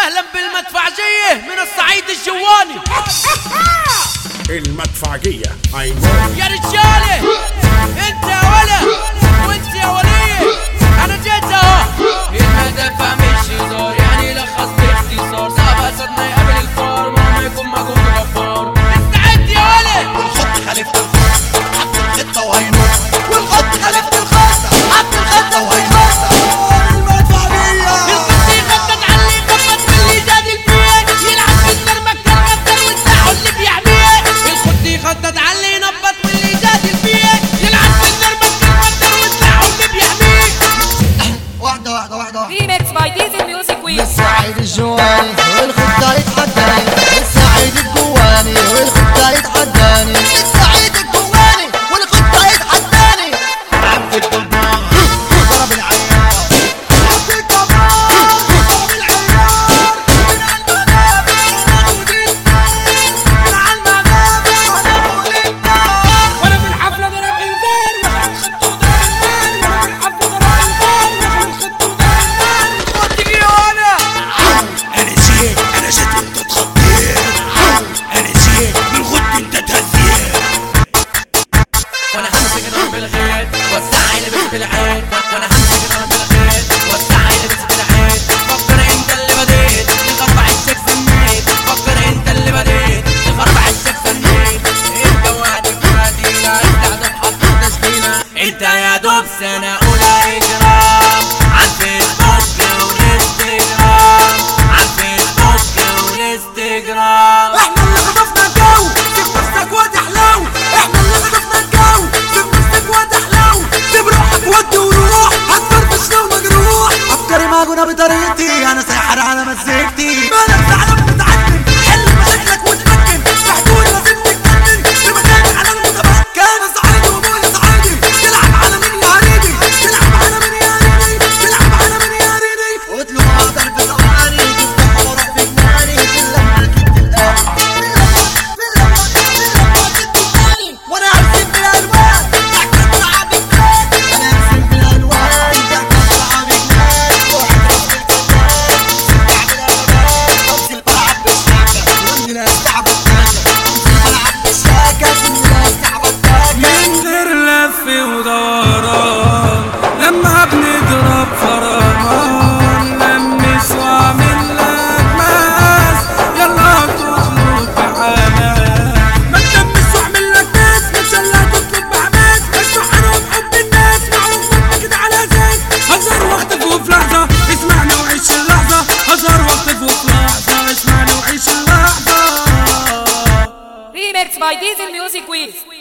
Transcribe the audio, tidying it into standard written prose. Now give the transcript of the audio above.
اهلا بالمدفعجية من الصعيد الجواني. المدفعجية يا رجالة انت يا ولد وانت يا ولية، انا جيت اهو. المدفع مش هزار، يعني لخص باختصار، صعب اسدنا يقابل الفار، ما يكون مجهود غفار. استعد يا ولد. والخط خليفة الخط حط الخطة وهينط، والخط خليفة الخط حط الخطة وهينط. القصي خطط علي خطط واللي زاد البيت، يلعب في النار مكتر غدر وساحه اللي بيحميه. الخطي خطط علي نبط واللي زاد البيت، يلعب في النار مكتر غدر وساحه اللي بيحميه. واحدة ريميكس باي ديزل ميوزك ويك. للسعيد الجواني والخطة يتحداني، للسعيد الجواني والخطة يتحداني، للسعيد الجواني والخطة يتحداني. عبد الجبار ضرب العيار، عبد الجبار ضرب العيار. من عالمنابر ونقول النار، وانا في الحفلة ضرب انذار واحنا خطه ضرب النار، وانا في الحفلة ضرب انذار واحنا خطه ضرب النار. ودي وانا أنا جيت وأنت تخطيت، أنا جيت بالغد أنت تهزيت. وانا همسك نار بالغيط وسع لبس بالعين، وانا همسك نار بالغيط وسع لبس بالعين. فكر انت اللي بديت تخربع الشيك سنيت، فكر انت اللي بديت تخربع الشيك سنيت. انت وعد بفادي لا استعد بحط تشكيلة، انت يا دوب سنة اولى اجرام عالفيسبوك والانستجرام، عالفيسبوك والانستجرام. احنا اللي خطفنا الجو سيب نفسك وتحلو، احنا اللي خطفنا الجو سيب نفسك وتحلو. سيب روحك ودي وروح هتفرفش لو مجروح. افكاري معجونة بطريقتي، انا ساحر على مزيكتي. مالك زعلان متعكن حل مشاكلك وتمكن، في حدود لازم تتجنن في مكاني على المتمكن. انا صعيدي وابويا صعيدي، تلعب على مين يا هريدي، تلعب على مين يا هريدي، تلعب على مين يا هريدي. واطلب اقدر بصعاني تفتح وراك في جناني، تلمع كنت القلب وانا ارسم بالالوان تحت الصعب جنان، انا ارسم بالالوان تحت الصعب جنان. واحد راسم الكتاب سبع بالالوان، امسك بلعب بالشاكة وانزل استعب التاكة، امسك بلعب بالشاكة وانزل استعب التاكة. من غير لف ودوران لما بنضرب فرمان، لمس واعمل لك ماس يلا تطلب بحنان. ما تلمس واعمل لك ناس مش يلا تطلب بحماس. اسمع انا وبحب الناس معروف منك كده على اساس. هزار واختفي وفي لحظة اسمعني وعيش اللحظة، هزار واختفي وفي لحظة اسمعني وعيش اللحظة. ريميكس باي ديزل ميوزك ويك.